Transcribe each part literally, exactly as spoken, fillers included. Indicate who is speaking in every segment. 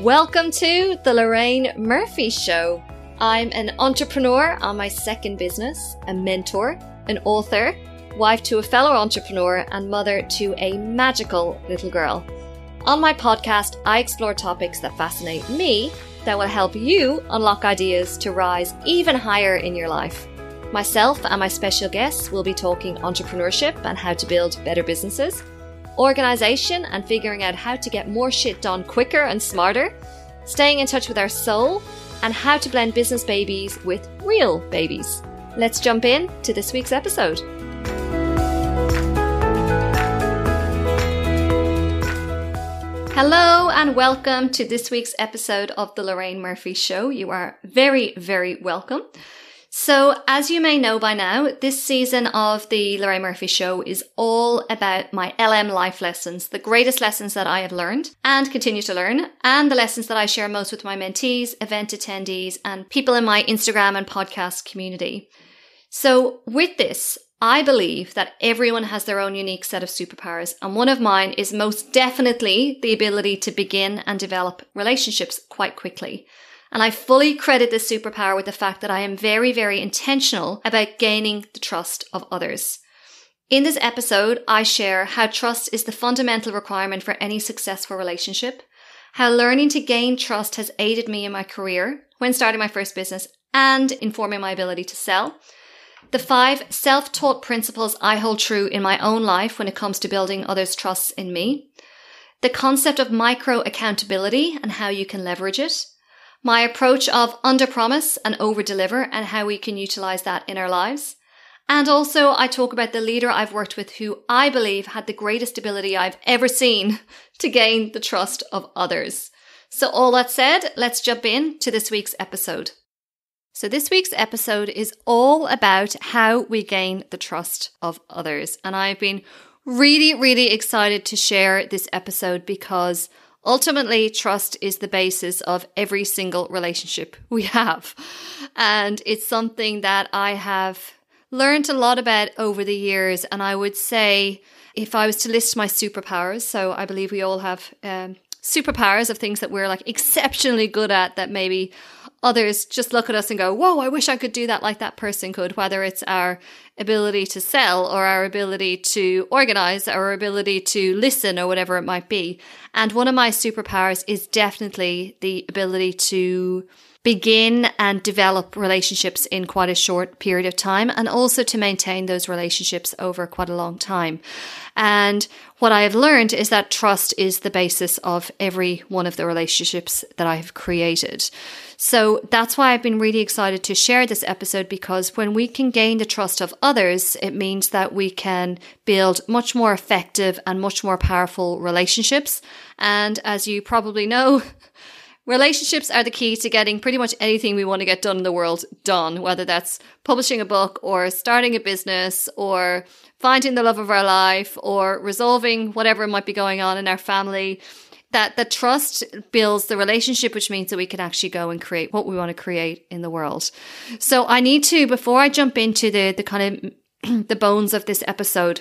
Speaker 1: Welcome to the Lorraine Murphy Show. I'm an entrepreneur on my second business, a mentor, an author, wife to a fellow entrepreneur, and mother to a magical little girl. On my podcast, I explore topics that fascinate me that will help you unlock ideas to rise even higher in your life. Myself and my special guests will be talking entrepreneurship and how to build better businesses, organization and figuring out how to get more shit done quicker and smarter, staying in touch with our soul, and how to blend business babies with real babies. Let's jump in to this week's episode. Hello and welcome to this week's episode of the Lorraine Murphy Show. You are very, very welcome. So as you may know by now, this season of the Lorraine Murphy Show is all about my L M life lessons, the greatest lessons that I have learned and continue to learn, and the lessons that I share most with my mentees, event attendees, and people in my Instagram and podcast community. So with this, I believe that everyone has their own unique set of superpowers, and one of mine is most definitely the ability to begin and develop relationships quite quickly. And I fully credit this superpower with the fact that I am very, very intentional about gaining the trust of others. In this episode, I share how trust is the fundamental requirement for any successful relationship, how learning to gain trust has aided me in my career when starting my first business and informing my ability to sell, the five self-taught principles I hold true in my own life when it comes to building others' trust in me, the concept of micro-accountability and how you can leverage it, my approach of under-promise and over-deliver and how we can utilize that in our lives. And also I talk about the leader I've worked with who I believe had the greatest ability I've ever seen to gain the trust of others. So all that said, let's jump in to this week's episode. So this week's episode is all about how we gain the trust of others. And I've been really, really excited to share this episode because ultimately, trust is the basis of every single relationship we have. And it's something that I have learned a lot about over the years. And I would say if I was to list my superpowers, so I believe we all have um, superpowers of things that we're like exceptionally good at that maybe others just look at us and go, whoa, I wish I could do that like that person could, whether it's our ability to sell or our ability to organize, our ability to listen or whatever it might be. And one of my superpowers is definitely the ability to begin and develop relationships in quite a short period of time and also to maintain those relationships over quite a long time. And what I have learned is that trust is the basis of every one of the relationships that I have created. So that's why I've been really excited to share this episode, because when we can gain the trust of others, it means that we can build much more effective and much more powerful relationships. And as you probably know, relationships are the key to getting pretty much anything we want to get done in the world done, whether that's publishing a book or starting a business or finding the love of our life or resolving whatever might be going on in our family. That the trust builds the relationship, which means that we can actually go and create what we want to create in the world. So I need to, before I jump into the, the kind of the bones of this episode,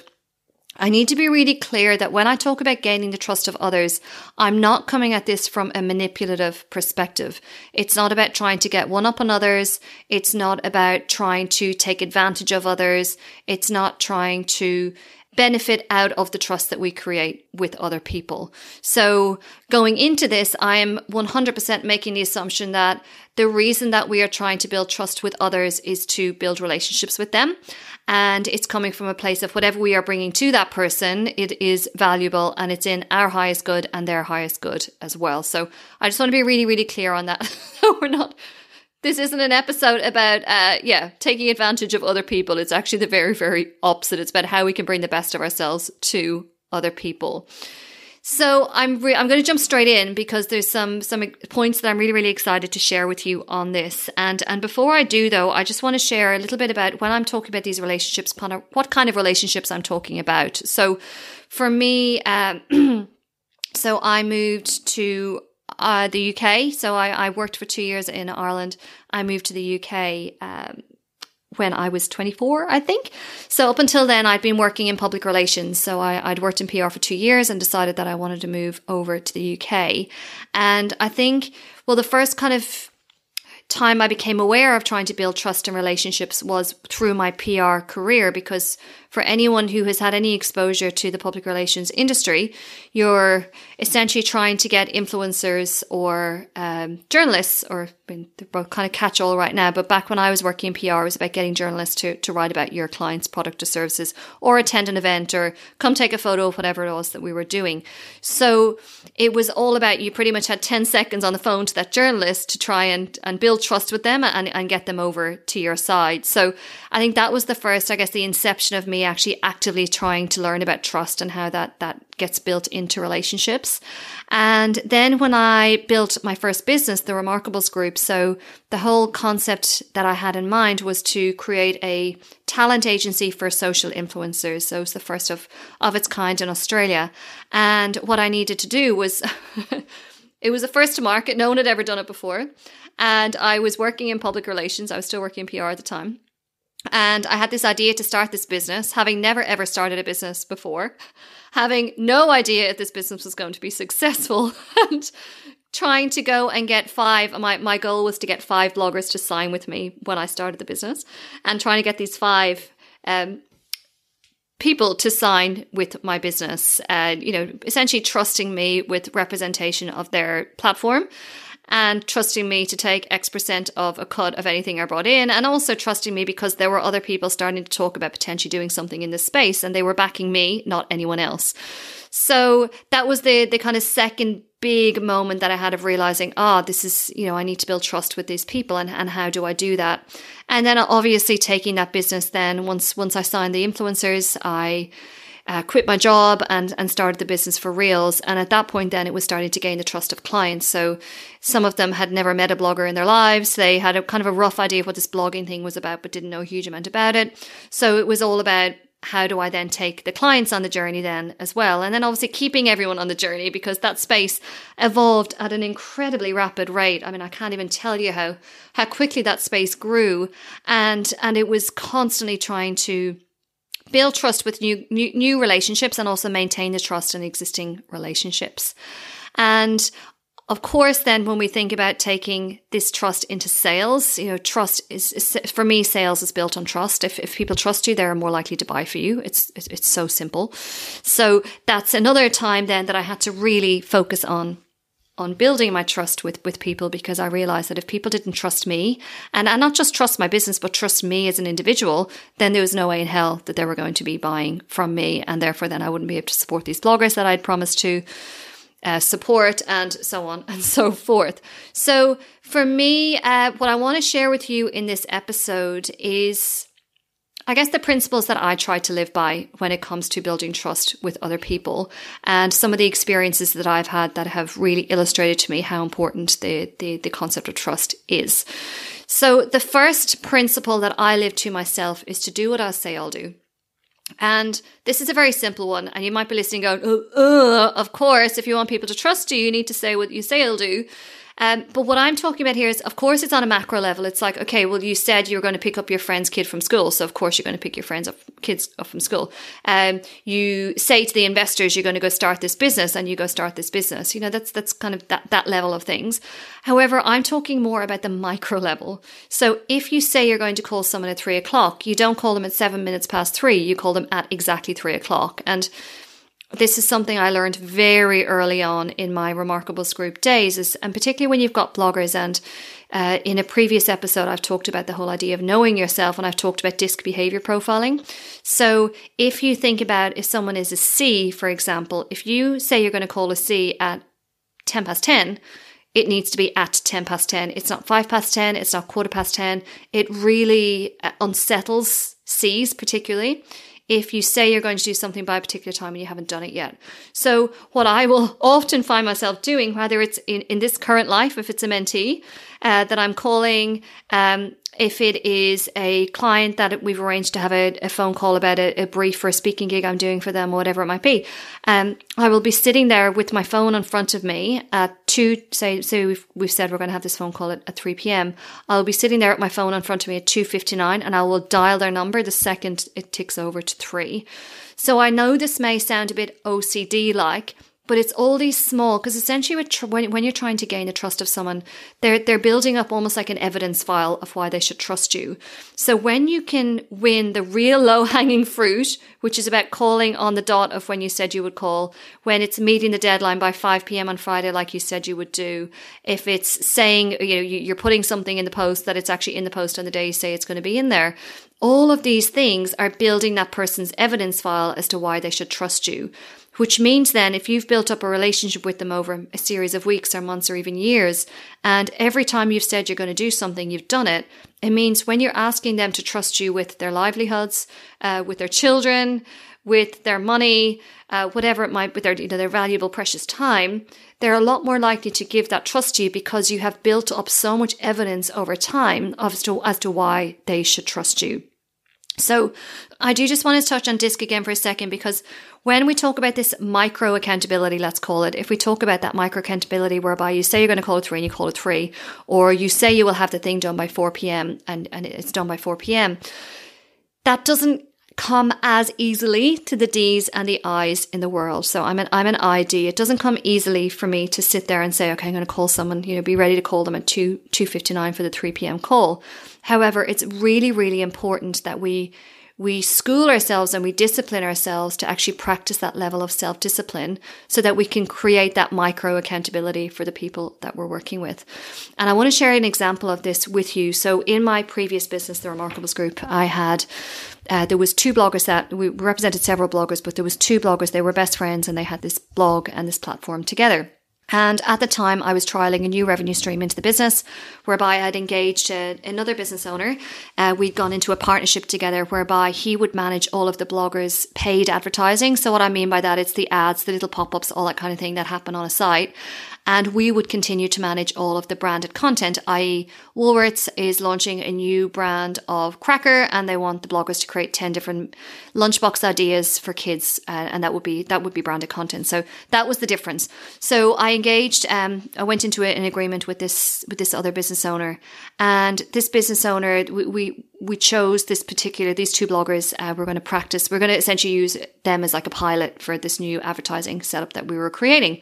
Speaker 1: I need to be really clear that when I talk about gaining the trust of others, I'm not coming at this from a manipulative perspective. It's not about trying to get one up on others. It's not about trying to take advantage of others. It's not trying to benefit out of the trust that we create with other people. So going into this, I am one hundred percent making the assumption that the reason that we are trying to build trust with others is to build relationships with them. And it's coming from a place of whatever we are bringing to that person, it is valuable and it's in our highest good and their highest good as well. So I just want to be really, really clear on that. We're not This isn't an episode about, uh, yeah, taking advantage of other people. It's actually the very, very opposite. It's about how we can bring the best of ourselves to other people. So I'm re- I'm going to jump straight in because there's some some points that I'm really, really excited to share with you on this. And and before I do, though, I just want to share a little bit about when I'm talking about these relationships, kind of what kind of relationships I'm talking about. So for me, um, so I moved to Uh, the U K. So I, I worked for two years in Ireland. I moved to the U K um, when I was twenty-four, I think. So up until then, I'd been working in public relations. So I, I'd worked in P R for two years and decided that I wanted to move over to the U K. And I think, well, the first kind of time I became aware of trying to build trust and relationships was through my P R career, because for anyone who has had any exposure to the public relations industry, you're essentially trying to get influencers or um, journalists, or I mean, they're both kind of catch-all right now, but back when I was working in P R, it was about getting journalists to, to write about your client's product or services, or attend an event, or come take a photo of whatever it was that we were doing. So it was all about, you pretty much had ten seconds on the phone to that journalist to try and, and build trust with them and, and get them over to your side. So I think that was the first, I guess, the inception of me actually actively trying to learn about trust and how that, that gets built into relationships. And then when I built my first business, the Remarkables Group, so the whole concept that I had in mind was to create a talent agency for social influencers. So it was the first of, of its kind in Australia. And what I needed to do was, it was a first to market. No one had ever done it before. And I was working in public relations. I was still working in P R at the time. And I had this idea to start this business, having never ever started a business before, having no idea if this business was going to be successful, and trying to go and get five. My, my goal was to get five bloggers to sign with me when I started the business, and trying to get these five um, people to sign with my business, and, you know, essentially trusting me with representation of their platform, and trusting me to take X percent of a cut of anything I brought in, and also trusting me because there were other people starting to talk about potentially doing something in this space, and they were backing me, not anyone else. So that was the the kind of second big moment that I had of realizing, ah, oh, this is, you know, I need to build trust with these people, and, and how do I do that? And then obviously taking that business then, once once I signed the influencers, I Uh, quit my job and and started the business for reals. And at that point then it was starting to gain the trust of clients. So some of them had never met a blogger in their lives. They had a kind of a rough idea of what this blogging thing was about, but didn't know a huge amount about it. So it was all about, how do I then take the clients on the journey then as well? And then obviously keeping everyone on the journey, because that space evolved at an incredibly rapid rate. I mean, I can't even tell you how how quickly that space grew. And and it was constantly trying to build trust with new, new new relationships, and also maintain the trust in existing relationships. And of course, then when we think about taking this trust into sales, you know, trust is, is for me, sales is built on trust. If if people trust you, they're more likely to buy for you. It's it's so simple. So that's another time then that I had to really focus on on building my trust with, with people, because I realized that if people didn't trust me, and, and not just trust my business, but trust me as an individual, then there was no way in hell that they were going to be buying from me. And therefore then I wouldn't be able to support these bloggers that I'd promised to uh, support, and so on and so forth. So for me, uh, what I want to share with you in this episode is, I guess, the principles that I try to live by when it comes to building trust with other people, and some of the experiences that I've had that have really illustrated to me how important the, the, the concept of trust is. So the first principle that I live to myself is to do what I say I'll do. And this is a very simple one. And you might be listening going, oh, uh, of course, if you want people to trust you, you need to say what you say you'll do. Um, but what I'm talking about here is, of course, it's on a macro level. It's like, okay, well, you said you were going to pick up your friend's kid from school. So, of course, you're going to pick your friends up, kids up from school. Um, you say to the investors, you're going to go start this business, and you go start this business. You know, that's that's kind of that, that level of things. However, I'm talking more about the micro level. So if you say you're going to call someone at three o'clock, you don't call them at seven minutes past three. You call them at exactly three o'clock. And this is something I learned very early on in my Remarkables Group days, is, and particularly when you've got bloggers. And uh, in a previous episode, I've talked about the whole idea of knowing yourself, and I've talked about DISC behavior profiling. So if you think about, if someone is a C, for example, if you say you're going to call a C at ten past ten, it needs to be at ten past ten. It's not five past ten. It's not quarter past ten. It really unsettles C's particularly if you say you're going to do something by a particular time and you haven't done it yet. So what I will often find myself doing, whether it's in, in this current life, if it's a mentee uh, that I'm calling, um, if it is a client that we've arranged to have a, a phone call about a, a brief for a speaking gig I'm doing for them, or whatever it might be, um, I will be sitting there with my phone in front of me at two, say, say we've, we've said we're going to have this phone call at, at three p.m. I'll be sitting there at my phone in front of me at two fifty-nine, and I will dial their number the second it ticks over to three. So I know this may sound a bit O C D-like, but it's all these small, because essentially tr- when, when you're trying to gain the trust of someone, they're they're building up almost like an evidence file of why they should trust you. So when you can win the real low-hanging fruit, which is about calling on the dot of when you said you would call, when it's meeting the deadline by five p.m. on Friday like you said you would do, if it's saying, you know, you're putting something in the post that it's actually in the post on the day you say it's going to be in there, all of these things are building that person's evidence file as to why they should trust you. Which means then if you've built up a relationship with them over a series of weeks or months or even years, and every time you've said you're going to do something, you've done it, it means when you're asking them to trust you with their livelihoods, uh, with their children, with their money, uh, whatever it might, with their, you know, their valuable, precious time, they're a lot more likely to give that trust to you because you have built up so much evidence over time as to, as to why they should trust you. So I do just want to touch on DISC again for a second, because when we talk about this micro accountability, let's call it, if we talk about that micro accountability whereby you say you're going to call it three and you call it three, or you say you will have the thing done by four p.m. and, and it's done by four p.m., that doesn't come as easily to the D's and the I's in the world. So I'm an I'm an I D. It doesn't come easily for me to sit there and say, okay, I'm going to call someone, you know, be ready to call them at two two fifty-nine for the three p.m. call. However, it's really, really important that we we school ourselves and we discipline ourselves to actually practice that level of self-discipline so that we can create that micro accountability for the people that we're working with. And I want to share an example of this with you. So in my previous business, the Remarkables Group, I had Uh, there was two bloggers that we represented several bloggers, but there was two bloggers. They were best friends and they had this blog and this platform together. And at the time, I was trialing a new revenue stream into the business, whereby I'd engaged uh, another business owner. Uh, we'd gone into a partnership together whereby he would manage all of the bloggers' paid advertising. So what I mean by that, it's the ads, the little pop-ups, all that kind of thing that happen on a site. And we would continue to manage all of the branded content, that is. Woolworths is launching a new brand of cracker and they want the bloggers to create ten different lunchbox ideas for kids. Uh, and that would be, that would be branded content. So that was the difference. So I engaged, um, I went into an agreement with this, with this other business owner, and this business owner, we, we, we chose this particular, these two bloggers, uh, we're going to practice, we're going to essentially use them as like a pilot for this new advertising setup that we were creating.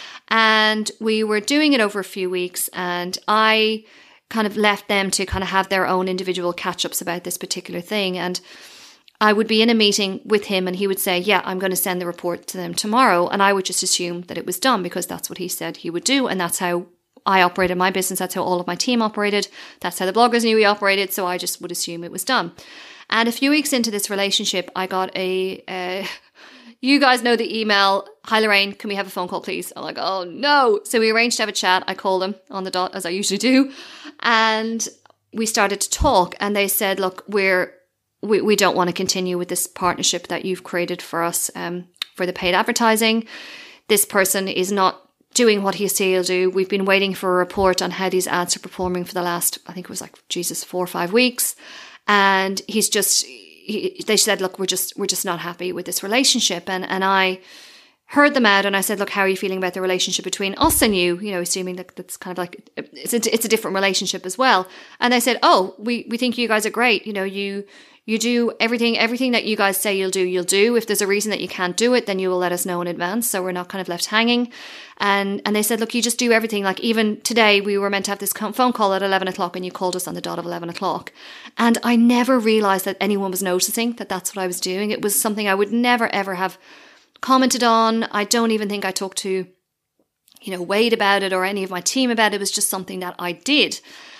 Speaker 1: And we were doing it over a few weeks, and I kind of left them to kind of have their own individual catch-ups about this particular thing. And I would be in a meeting with him and he would say, yeah, I'm going to send the report to them tomorrow. And I would just assume that it was done because that's what he said he would do. And that's how I operated my business. That's how all of my team operated. That's how the bloggers knew we operated. So I just would assume it was done. And a few weeks into this relationship, I got a... a You guys know the email, hi Lorraine, can we have a phone call please? I'm like, oh no. So we arranged to have a chat. I called them on the dot as I usually do. And we started to talk and they said, look, we're, we, we don't want to continue with this partnership that you've created for us um, for the paid advertising. This person is not doing what he said he'll do. We've been waiting for a report on how these ads are performing for the last, I think it was like, Jesus, four or five weeks. And he's just... He, they said, look, we're just we're just not happy with this relationship. And and I heard them out and I said, look, how are you feeling about the relationship between us and you? You know, assuming that that's kind of like, it's a, it's a different relationship as well. And they said, oh, we, we think you guys are great. You know, you you do everything, everything that you guys say you'll do, you'll do. If there's a reason that you can't do it, then you will let us know in advance. So we're not kind of left hanging. And and they said, look, you just do everything. Like even today, we were meant to have this phone call at eleven o'clock and you called us on the dot of eleven o'clock. And I never realized that anyone was noticing that that's what I was doing. It was something I would never, ever have commented on. I don't even think I talked to, you know, Wade about it or any of my team about it. It was just something that I did.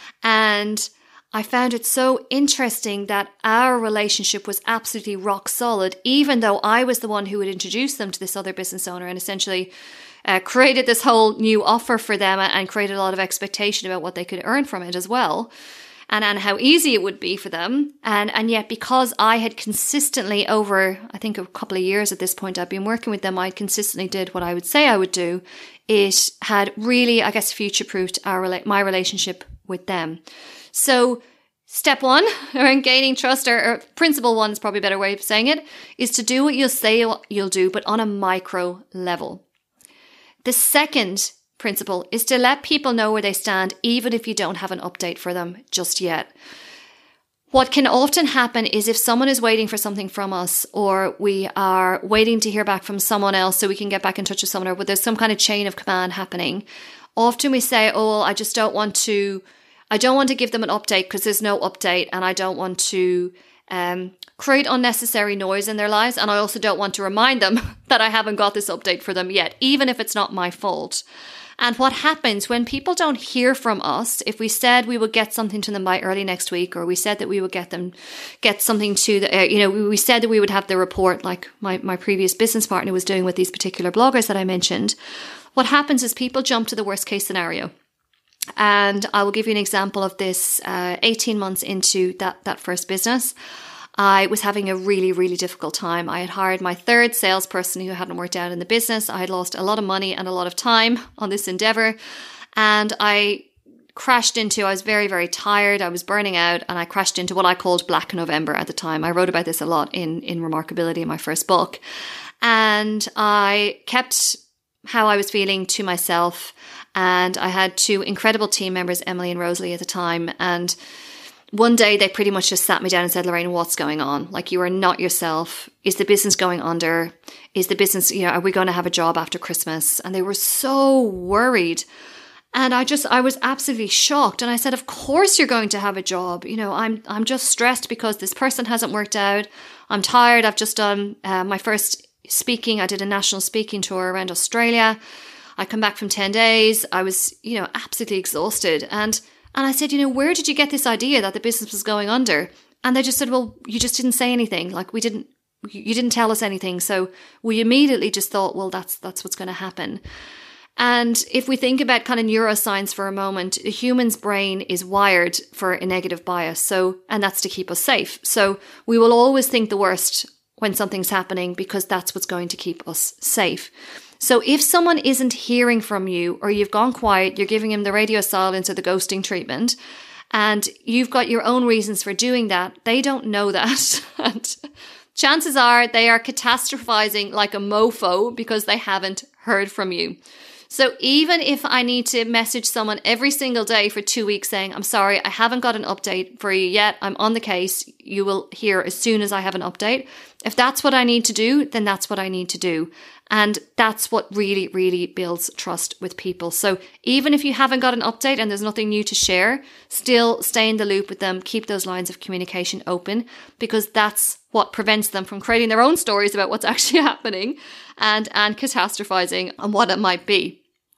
Speaker 1: And I found it so interesting that our relationship was absolutely rock solid, even though I was the one who had introduced them to this other business owner and essentially uh, created this whole new offer for them and created a lot of expectation about what they could earn from it as well. And, and how easy it would be for them. And, and yet because I had consistently over, I think a couple of years at this point, I've been working with them, I consistently did what I would say I would do. It had really, I guess, future-proofed our my relationship with them. So step one, or gaining trust, or, or principle one is probably a better way of saying it, is to do what you'll say you'll do, but on a micro level. The second principle is to let people know where they stand, even if you don't have an update for them just yet. What can often happen is if someone is waiting for something from us, or we are waiting to hear back from someone else so we can get back in touch with someone, or there's some kind of chain of command happening, often we say, oh, well, I just don't want to, I don't want to give them an update because there's no update, and I don't want to um, create unnecessary noise in their lives. And I also don't want to remind them that I haven't got this update for them yet, even if it's not my fault. And what happens when people don't hear from us, if we said we would get something to them by early next week, or we said that we would get them, get something to the, uh, you know, we said that we would have the report like my, my previous business partner was doing with these particular bloggers that I mentioned, what happens is people jump to the worst case scenario. And I will give you an example of this. Uh, eighteen months into that, that first business, I was having a really, really difficult time. I had hired my third salesperson who hadn't worked out in the business. I had lost a lot of money and a lot of time on this endeavor. And I crashed into, I was very, very tired. I was burning out, and I crashed into what I called Black November at the time. I wrote about this a lot in, in Remarkability, in my first book. And I kept how I was feeling to myself. And I had two incredible team members, Emily and Rosalie at the time. And one day they pretty much just sat me down and said, Lorraine, what's going on? Like, you are not yourself. Is the business going under? Is the business, you know, are we going to have a job after Christmas? And they were so worried. And I just, I was absolutely shocked. And I said, of course you're going to have a job. You know, I'm, I'm just stressed because this person hasn't worked out. I'm tired. I've just done uh, my first speaking. I did a national speaking tour around Australia. I come back from ten days. I was, you know, absolutely exhausted. And And I said, you know, where did you get this idea that the business was going under? And they just said, well, you just didn't say anything. Like, we didn't, you didn't tell us anything. So we immediately just thought, well, that's, that's what's going to happen. And if we think about kind of neuroscience for a moment, a human's brain is wired for a negative bias. So, and that's to keep us safe. So we will always think the worst when something's happening because that's what's going to keep us safe. So if someone isn't hearing from you, or you've gone quiet, you're giving them the radio silence or the ghosting treatment, and you've got your own reasons for doing that, they don't know that. And chances are they are catastrophizing like a mofo because they haven't heard from you. So even if I need to message someone every single day for two weeks saying, I'm sorry, I haven't got an update for you yet, I'm on the case, you will hear as soon as I have an update. If that's what I need to do, then that's what I need to do. And that's what really, really builds trust with people. So even if you haven't got an update and there's nothing new to share, still stay in the loop with them. Keep those lines of communication open, because that's what prevents them from creating their own stories about what's actually happening and, and catastrophizing on what it might be.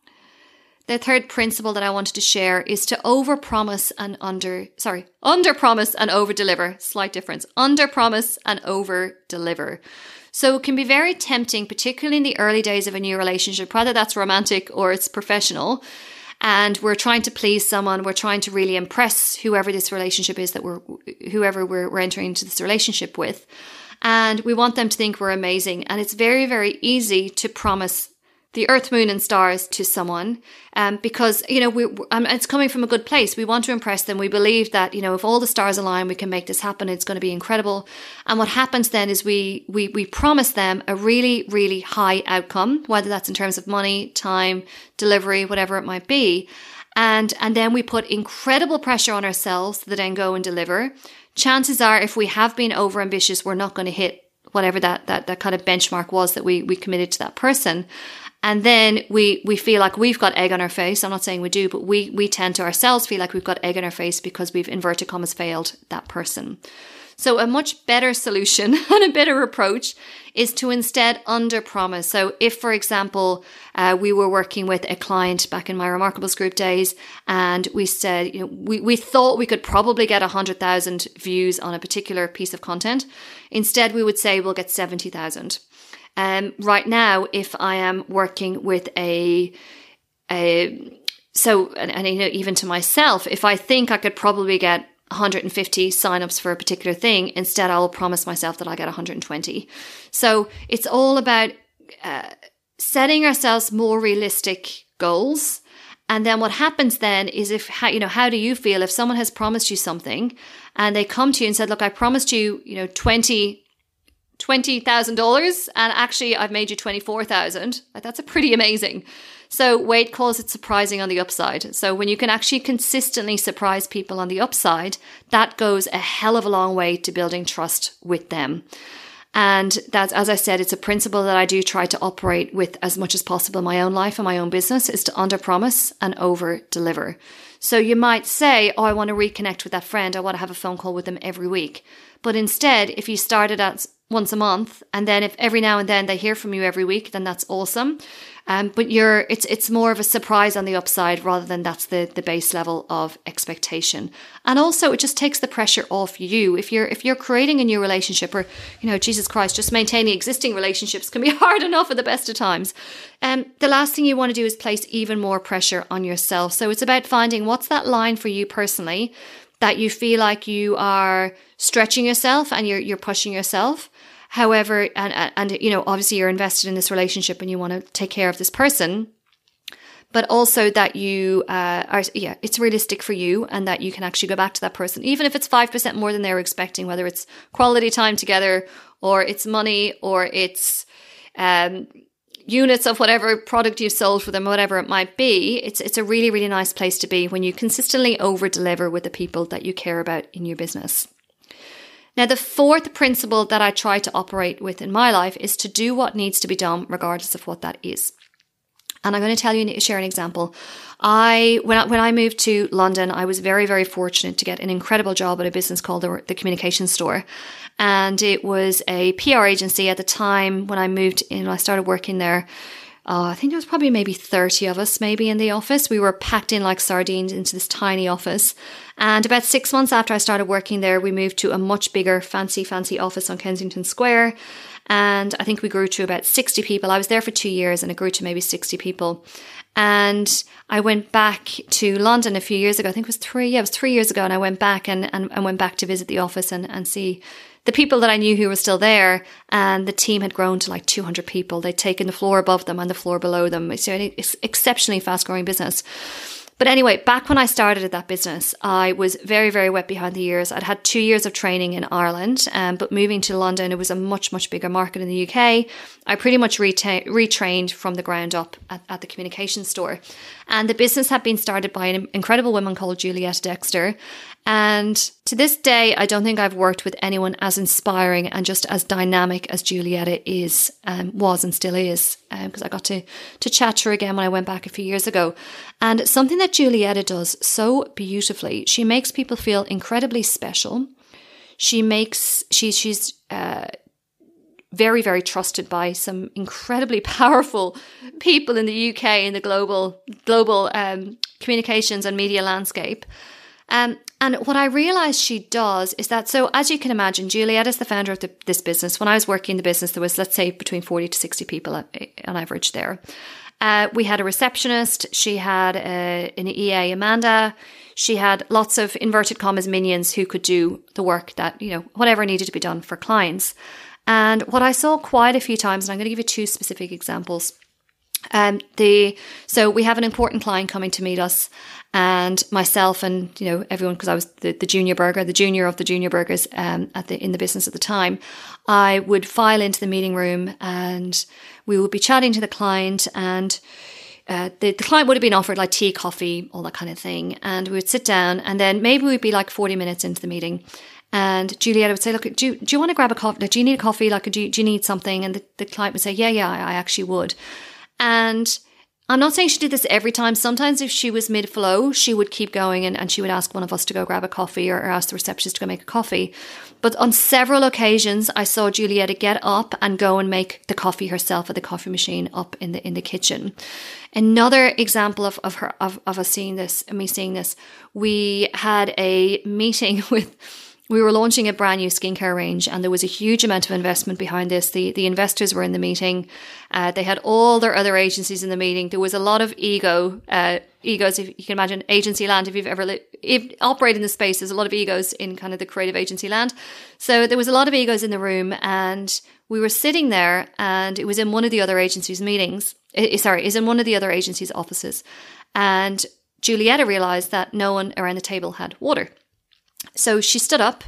Speaker 1: The third principle that I wanted to share is to overpromise and under, sorry, underpromise and overdeliver. Slight difference. Underpromise and overdeliver. So it can be very tempting, particularly in the early days of a new relationship, whether that's romantic or it's professional, and we're trying to please someone, we're trying to really impress whoever this relationship is that we're, whoever we're, we're entering into this relationship with. And we want them to think we're amazing. And it's very, very easy to promise the earth, moon and stars to someone, um, because, you know, we, um, it's coming from a good place. We want to impress them. We believe that, you know, if all the stars align, we can make this happen. It's going to be incredible. And what happens then is we, we, we promise them a really, really high outcome, whether that's in terms of money, time, delivery, whatever it might be. And, and then we put incredible pressure on ourselves to then go and deliver. Chances are, if we have been over ambitious, we're not going to hit whatever that, that, that kind of benchmark was that we, we committed to that person. And then we, we feel like we've got egg on our face. I'm not saying we do, but we, we tend to ourselves feel like we've got egg on our face because we've, inverted commas, failed that person. So a much better solution and a better approach is to instead underpromise. So if, for example, uh, we were working with a client back in my Remarkables group days, and we said, you know, we, we thought we could probably get one hundred thousand views on a particular piece of content. Instead, we would say we'll get seventy thousand. Um, right now, if I am working with a, a so, and, and you know, even to myself, if I think I could probably get one hundred fifty signups for a particular thing, instead I will promise myself that I'll get one hundred twenty. So it's all about uh, setting ourselves more realistic goals. And then what happens then is if, how, you know, how do you feel if someone has promised you something and they come to you and said, look, I promised you, you know, twenty twenty thousand dollars and actually I've made you twenty-four thousand. Like, that's a pretty amazing. So Wade calls it surprising on the upside. So when you can actually consistently surprise people on the upside, that goes a hell of a long way to building trust with them. And that's, as I said, it's a principle that I do try to operate with as much as possible in my own life and my own business, is to under promise and over deliver. So you might say, oh, I want to reconnect with that friend. I want to have a phone call with them every week. But instead, if you started at once a month, and then if every now and then they hear from you every week, then that's awesome. Um, but you're, it's it's more of a surprise on the upside rather than that's the the base level of expectation. And also, it just takes the pressure off you. If you're if you're creating a new relationship, or you know, Jesus Christ, just maintaining existing relationships can be hard enough at the best of times. Um, the last thing you want to do is place even more pressure on yourself. So it's about finding what's that line for you personally that you feel like you are stretching yourself and you're you're pushing yourself. However, and, and, and, you know, obviously you're invested in this relationship and you want to take care of this person, but also that you uh, are, yeah, it's realistic for you and that you can actually go back to that person, even if it's five percent more than they were expecting, whether it's quality time together or it's money or it's um, units of whatever product you've sold for them, whatever it might be. It's, it's a really, really nice place to be when you consistently over deliver with the people that you care about in your business. Now, the fourth principle that I try to operate with in my life is to do what needs to be done, regardless of what that is. And I'm going to tell you, share an example. I when I, when I moved to London, I was very, very fortunate to get an incredible job at a business called the, the Communication Store. And it was a P R agency at the time when I moved in. I started working there. Uh, I think there was probably maybe thirty of us maybe in the office. We were packed in like sardines into this tiny office. And about six months after I started working there, we moved to a much bigger, fancy, fancy office on Kensington Square. And I think we grew to about sixty people. I was there for two years and it grew to maybe sixty people. And I went back to London a few years ago. I think it was three, yeah, it was three years ago. And I went back and, and, and went back to visit the office and, and see the people that I knew who were still there, and the team had grown to like two hundred people. They'd taken the floor above them and the floor below them. It's an exceptionally fast growing business. But anyway, back when I started at that business, I was very, very wet behind the ears. I'd had two years of training in Ireland, um, but moving to London, it was a much, much bigger market in the U K. I pretty much reta- retrained from the ground up at, at the Communication Store. And the business had been started by an incredible woman called Juliet Dexter. And to this day, I don't think I've worked with anyone as inspiring and just as dynamic as Julietta is, um, was and still is, because um, I got to, to chat to her again when I went back a few years ago. And something that Julietta does so beautifully, she makes people feel incredibly special. She makes, she, she's uh, very, very trusted by some incredibly powerful people in the U K in the global, global um, communications and media landscape. Um, and what I realized she does is that, so as you can imagine, Juliet is the founder of the, this business. When I was working in the business, there was, let's say, between forty to sixty people on average there. Uh, we had a receptionist. She had a, an E A, Amanda. She had lots of inverted commas minions who could do the work that, you know, whatever needed to be done for clients. And what I saw quite a few times, and I'm going to give you two specific examples. Um, the so we have an important client coming to meet us, and myself and you know everyone, because I was the, the junior burger, the junior of the junior burgers um, at the in the business at the time. I would file into the meeting room, and we would be chatting to the client, and uh, the, the client would have been offered like tea, coffee, all that kind of thing, and we would sit down, and then maybe we'd be like forty minutes into the meeting. And Julietta would say, look, do you, do you want to grab a coffee? Like, do you need a coffee? Like, do you, do you need something? And the, the client would say, yeah, yeah, I, I actually would. And I'm not saying she did this every time. Sometimes if she was mid-flow, she would keep going and, and she would ask one of us to go grab a coffee or, or ask the receptionist to go make a coffee. But on several occasions, I saw Julietta get up and go and make the coffee herself at the coffee machine up in the in the kitchen. Another example of, of her of, of us seeing this, me seeing this, we had a meeting with... We were launching a brand new skincare range, and there was a huge amount of investment behind this. The the investors were in the meeting. Uh, they had all their other agencies in the meeting. There was a lot of ego, uh, egos, if you can imagine agency land. If you've ever li- if operated in the space, there's a lot of egos in kind of the creative agency land. So there was a lot of egos in the room, and we were sitting there, and it was in one of the other agencies' meetings. Uh, sorry, it was in one of the other agencies' offices. And Julietta realized that no one around the table had water. So she stood up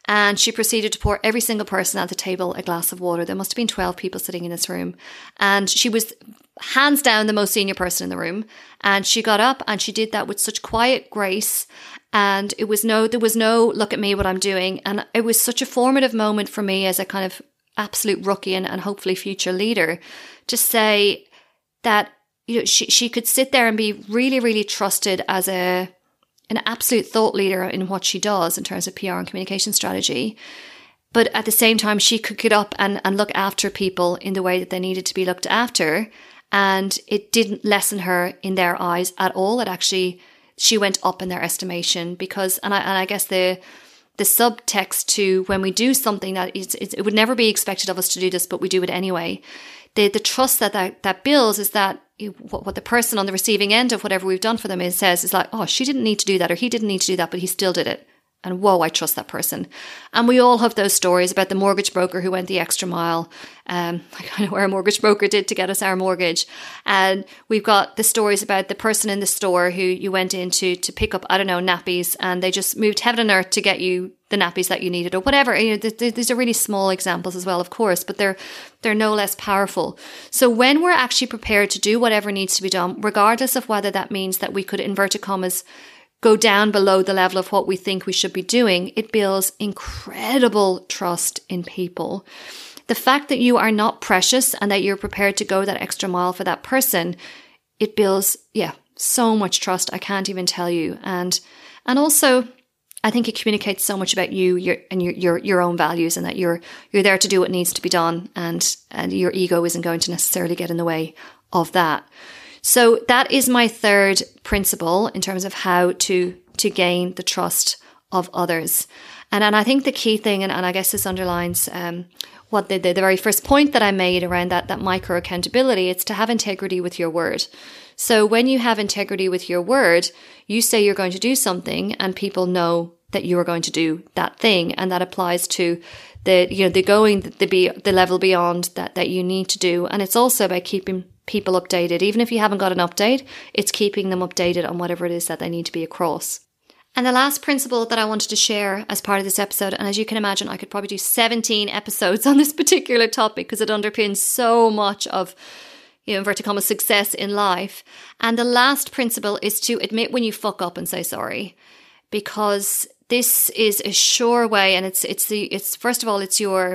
Speaker 1: And she proceeded to pour every single person at the table a glass of water. There must have been twelve people sitting in this room. And she was hands down the most senior person in the room. And she got up and she did that with such quiet grace. And it was no, there was no, look at me, what I'm doing. And it was such a formative moment for me as a kind of absolute rookie and, and hopefully future leader to say that, you know, she, she could sit there and be really, really trusted as a, an absolute thought leader in what she does in terms of P R and communication strategy. But at the same time, she could get up and, and look after people in the way that they needed to be looked after. And it didn't lessen her in their eyes at all. It actually, she went up in their estimation because, and I, and I guess the, the subtext to when we do something that is, it would never be expected of us to do this, but we do it anyway. The, the trust that, that, that builds is that what, what the person on the receiving end of whatever we've done for them is says is like, oh, she didn't need to do that, or he didn't need to do that, but he still did it. And whoa, I trust that person. And we all have those stories about the mortgage broker who went the extra mile. Um, I kind of know where a mortgage broker did to get us our mortgage. And we've got the stories about the person in the store who you went into to pick up, I don't know, nappies, and they just moved heaven and earth to get you the nappies that you needed or whatever. You know, th- th- these are really small examples as well, of course, but they're, they're no less powerful. So when we're actually prepared to do whatever needs to be done, regardless of whether that means that we could, inverted commas, go down below the level of what we think we should be doing, it builds incredible trust in people. The fact that you are not precious and that you're prepared to go that extra mile for that person, it builds, yeah, so much trust. I can't even tell you. And, and also, I think it communicates so much about you, your, and your, your, your own values, and that you're, you're there to do what needs to be done, and, and your ego isn't going to necessarily get in the way of that. So that is my third principle in terms of how to, to gain the trust of others. And, and I think the key thing, and, and I guess this underlines um, what the, the, the very first point that I made around that, that micro accountability, it's to have integrity with your word. So when you have integrity with your word, you say you're going to do something and people know that you are going to do that thing. And that applies to the, you know, the going, the, be, the level beyond that, that you need to do. And it's also about keeping people updated. Even if you haven't got an update, it's keeping them updated on whatever it is that they need to be across. And the last principle that I wanted to share as part of this episode, and as you can imagine, I could probably do seventeen episodes on this particular topic because it underpins so much of, you know, inverted commas, success in life. And the last principle is to admit when you fuck up and say sorry, because this is a sure way. And it's, it's the, it's first of all, it's your,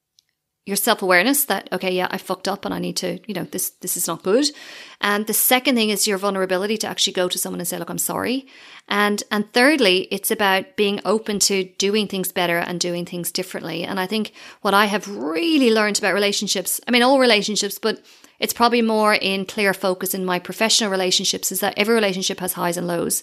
Speaker 1: your self-awareness that, okay, yeah, I fucked up and I need to, you know, this, this is not good. And the second thing is your vulnerability to actually go to someone and say, look, I'm sorry. And, and thirdly, it's about being open to doing things better and doing things differently. And I think what I have really learned about relationships, I mean, all relationships, but it's probably more in clear focus in my professional relationships, is that every relationship has highs and lows.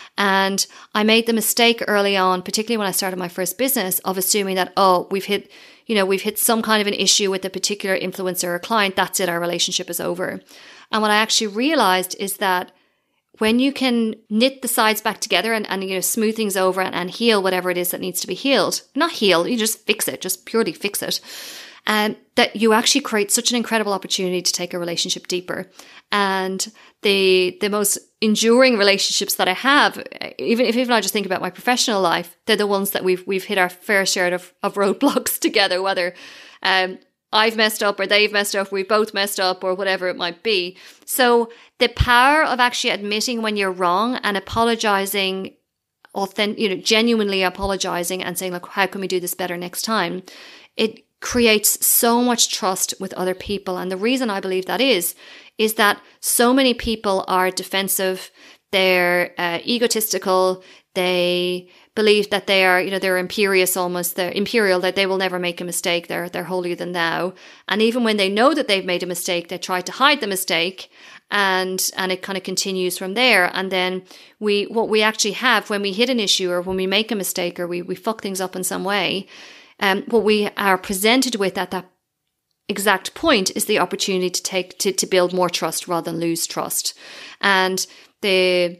Speaker 1: And I made the mistake early on, particularly when I started my first business, of assuming that, oh, we've hit, you know, we've hit some kind of an issue with a particular influencer or client. That's it. Our relationship is over. And what I actually realized is that when you can knit the sides back together and, and you know, smooth things over and, and heal whatever it is that needs to be healed, not heal, you just fix it, just purely fix it. And that you actually create such an incredible opportunity to take a relationship deeper. And the the most enduring relationships that I have, even if even I just think about my professional life, they're the ones that we've we've hit our fair share of, of roadblocks together, whether um, I've messed up or they've messed up, we've both messed up or whatever it might be. So the power of actually admitting when you're wrong and apologizing, authentic, you know, genuinely apologizing and saying, look, how can we do this better next time? It creates so much trust with other people. And the reason I believe that is, is that so many people are defensive, they're uh, egotistical, they believe that they are, you know, they're imperious almost, they're imperial, that they will never make a mistake, they're, they're holier than thou. And even when they know that they've made a mistake, they try to hide the mistake, and, and it kind of continues from there. And then we, what we actually have when we hit an issue or when we make a mistake or we, we fuck things up in some way, Um, what we are presented with at that exact point is the opportunity to take to, to build more trust rather than lose trust. And the,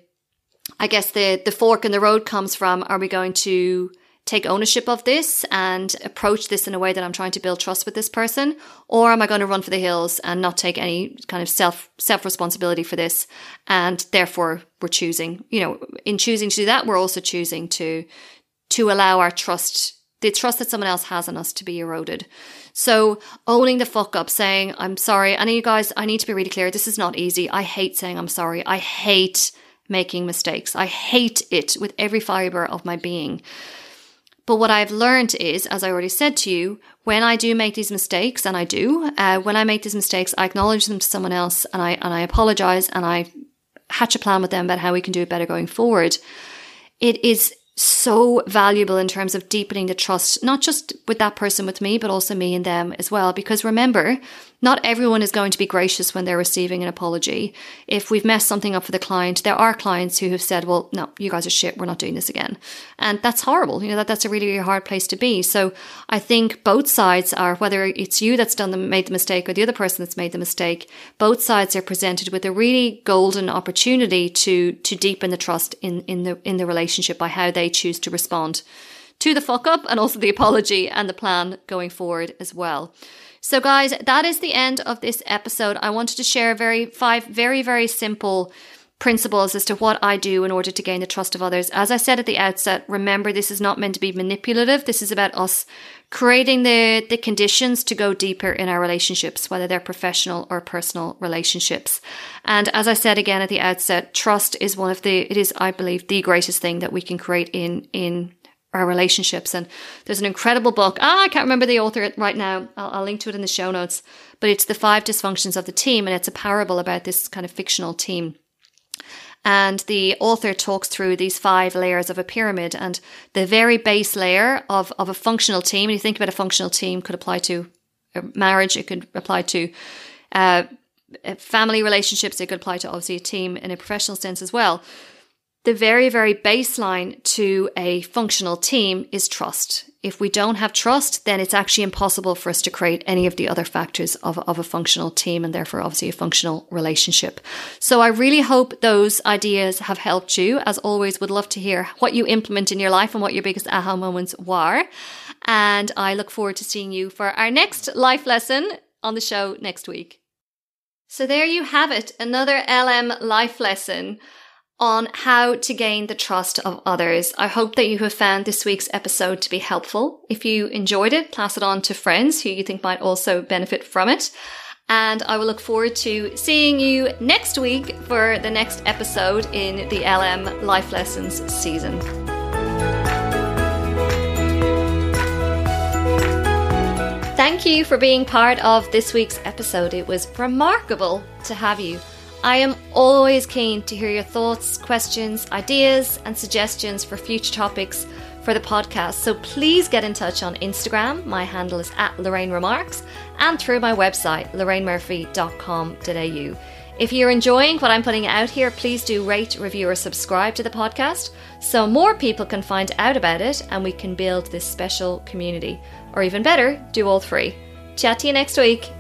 Speaker 1: I guess the the fork in the road comes from: are we going to take ownership of this and approach this in a way that I'm trying to build trust with this person, or am I going to run for the hills and not take any kind of self self responsibility for this? And therefore, we're choosing, you know, in choosing to do that, we're also choosing to to allow our trust. the trust that someone else has in us to be eroded. So owning the fuck up, saying, I'm sorry. And you guys, I need to be really clear. This is not easy. I hate saying I'm sorry. I hate making mistakes. I hate it with every fiber of my being. But what I've learned is, as I already said to you, when I do make these mistakes, and I do, uh, when I make these mistakes, I acknowledge them to someone else, and I and I apologize, and I hatch a plan with them about how we can do it better going forward. It is so valuable in terms of deepening the trust, not just with that person, with me, but also me and them as well. Because remember, not everyone is going to be gracious when they're receiving an apology. If we've messed something up for the client, there are clients who have said, well, no, you guys are shit. We're not doing this again. And that's horrible. You know, that that's a really, really hard place to be. So I think both sides are, whether it's you that's done the, made the mistake or the other person that's made the mistake, both sides are presented with a really golden opportunity to, to deepen the trust in, in the, in the relationship by how they choose to respond to the fuck up and also the apology and the plan going forward as well. So guys, that is the end of this episode. I wanted to share very five very, very simple principles as to what I do in order to gain the trust of others. As I said at the outset, remember, this is not meant to be manipulative. This is about us creating the, the conditions to go deeper in our relationships, whether they're professional or personal relationships. And as I said again at the outset, trust is one of the, it is, I believe, the greatest thing that we can create in, in our relationships. And there's an incredible book. Ah, I can't remember the author right now. I'll, I'll link to it in the show notes. But it's The Five Dysfunctions of the Team. And it's a parable about this kind of fictional team. And the author talks through these five layers of a pyramid. And the very base layer of, of a functional team, and you think about a functional team, could apply to marriage. It could apply to uh, family relationships. It could apply to obviously a team in a professional sense as well. The very, very baseline to a functional team is trust. If we don't have trust, then it's actually impossible for us to create any of the other factors of, of a functional team and therefore obviously a functional relationship. So I really hope those ideas have helped you. As always, would love to hear what you implement in your life and what your biggest aha moments were. And I look forward to seeing you for our next life lesson on the show next week. So there you have it, another L M life lesson on how to gain the trust of others. I hope that you have found this week's episode to be helpful. If you enjoyed it, pass it on to friends who you think might also benefit from it. And I will look forward to seeing you next week for the next episode in the L M Life Lessons season. Thank you for being part of this week's episode. It was remarkable to have you. I am always keen to hear your thoughts, questions, ideas, and suggestions for future topics for the podcast. So please get in touch on Instagram. My handle is at Lorraine Remarks, and through my website, lorraine murphy dot com dot a u. If you're enjoying what I'm putting out here, please do rate, review, or subscribe to the podcast so more people can find out about it and we can build this special community. Or even better, do all three. Chat to you next week.